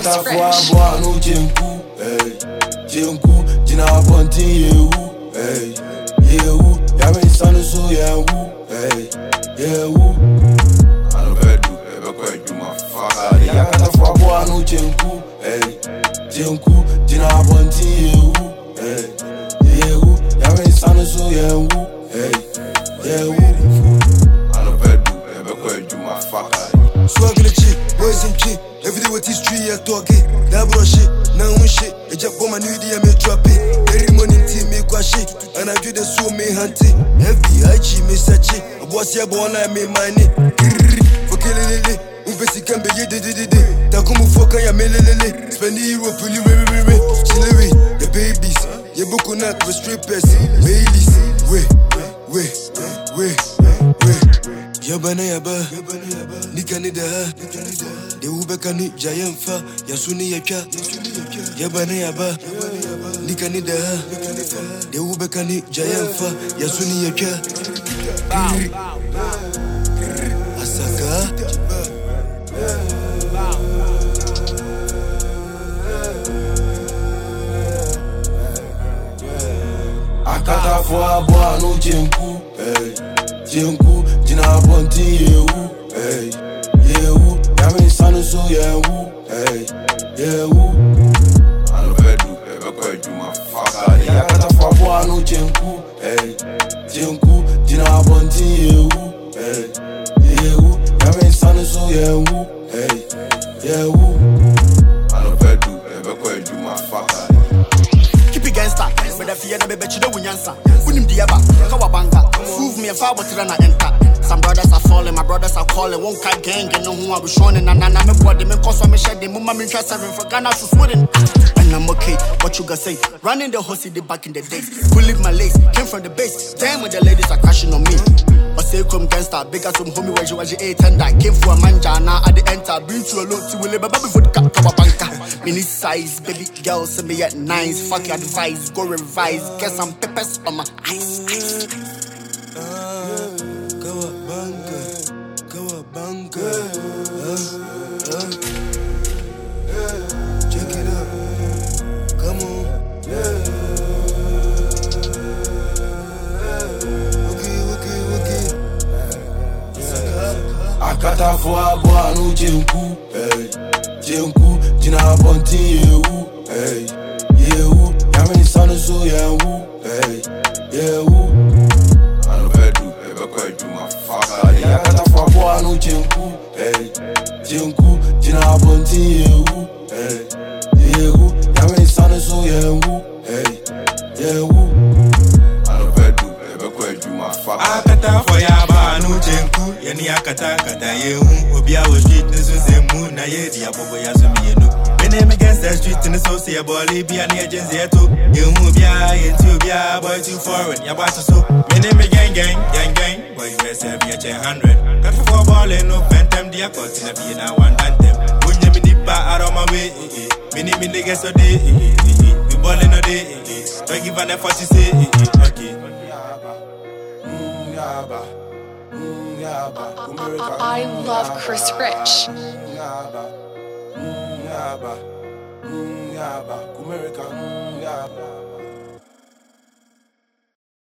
Chris Rich. No Jenku, Jenku, Jina Ponti, Yamin Sanu so I don't do ever quite you my father. Yakata for no Jenku, Jenku, Jina Ponti, Yamin Sanu so I don't do ever quite you my father. Swagging chick, boys and chick. Every day with this tree, I talk it. That bro shit, now one shit. I just bought my new idea, me drop it. Every morning, team me qua shit. And I do the so me hunting. FBI, me such it. I was here, born, I made my name. For killing it. Umpesi can be ye de. Takumu foka ya melele. Spend the Europe, really. Chillery, the babies. Ye book on that with strippers. Baileys. Wait. Yabana yaba, nikani da. De ubekani jayemfa, yasuni yaka. Yabana yaba, nikani da. De ubekani jayemfa, yasuni yaka. Asaka. Akata for boy no Jenku, Jenku, Jina Ponti, Yamin Sanu so I don't do ever quite you my father. Yakata for boy no Jenku, Jenku, Jina Ponti, Yamin Sanu so I don't do ever quite you my father. Gangsta, but if you never bet you don't answer. Wouldn't be about Kawabanga. Prove me if I was to run enter. Some brothers are falling, my brothers are calling. Won't cut gang, and know who I was showing. And I'm a body, me cause I'm shed. The mumma me trust for Ghana to Sweden. And I'm okay, what you gonna say? Running the horsey did back in the days. Who leave my lace, came from the base. Damn, when the ladies are crashing on me. I say, come gangsta, big as some homie where you was your 8 and I came for a manja. Now at the enter, been to a lot to will live before the Kawabanga. Mini size, baby girl, send me at 9s. Fuck your advice, go revise. Get some peppers on my ice. Kawabanga. Check it out. Come on. Akata for boy no Jenku, Jenku, Jina Ponti, Yamin Sanu so I don't do ever quite you my father. Yakata for boy no Jenku, Jenku, Jina Ponti, Yamin Sanu so I don't do ever quite you my father. Akata for yaba no Jenku. Yani akata kata yehu Obia was street nisu semu na ye di abobo ya sumi yenu. My name against the street in the social body be an agency yetu. Yehu obia yetu obia boy too foreign ya basu so. My name gang boy you best have me a 100. Cut for ball no phantom dia caught in a be na one anthem. Unye mi dipa out of my way. Mini niggas so day. We ballin' a day. Don't give an effort to say okay. I love Chris Rich. Kumerica.